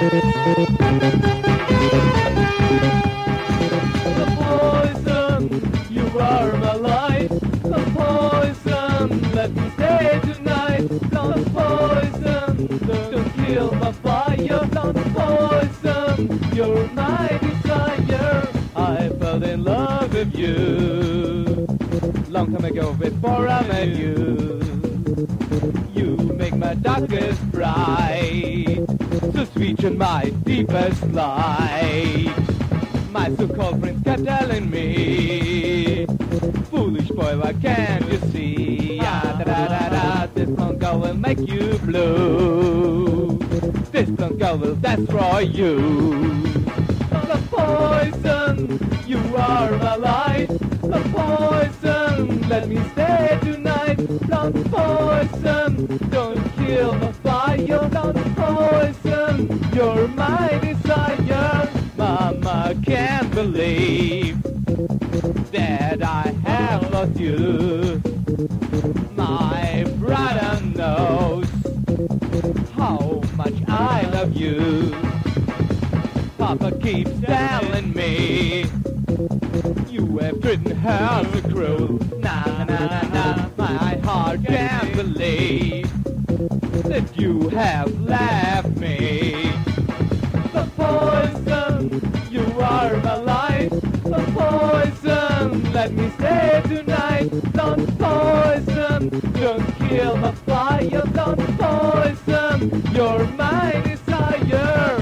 The poison, you are my light. The poison, let me stay tonight. The poison, don't kill my fire. The poison, you're my desire. I fell in love with you long time ago before I met you. You make my darkest bright, so sweet in my deepest light. My so-called friends kept telling me, foolish boy, why can't you see? Ah, da, da, da, da, this punk girl will make you blue. This punk girl will destroy you. The poison, you are my light. The poison, let me stay tonight. The poison, don't kill my fire. The poison, you're my desire. Mama can't believe that I have lost you. My brother knows how much I love you. Papa keeps telling me you have treated her so cruel. Na na na na, my heart can't believe that you have left me. The poison, you are my light. The poison, let me stay tonight. The poison, don't kill my fire. The poison, you're my desire.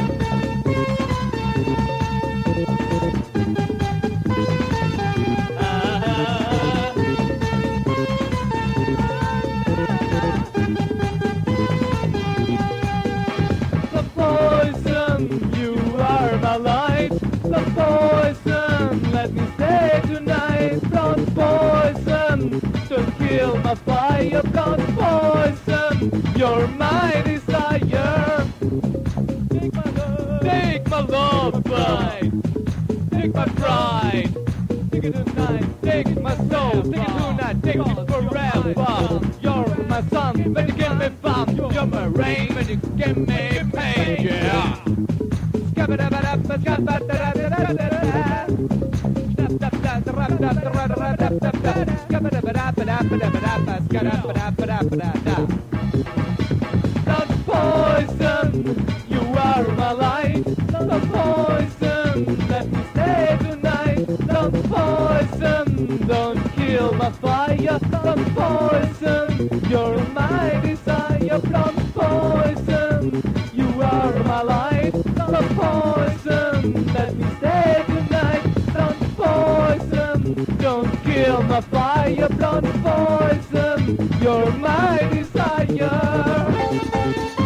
The poison, let me stay tonight. Blood poison, don't kill my fire. Blood poison, you're my desire. Take my love, bite. Take my pride. Take it tonight. Take my soul. Take it tonight. Take it forever. You're my sun when you give me fun. You're my rain when you give me pain. Yeah. The poison, you are my light. The poison, let me stay tonight. The poison, don't kill my fire. The poison, you're my desire. The poison, you are my light. The poison, let me stay tonight. The poison, don't kill my fire. The poison, you're my desire.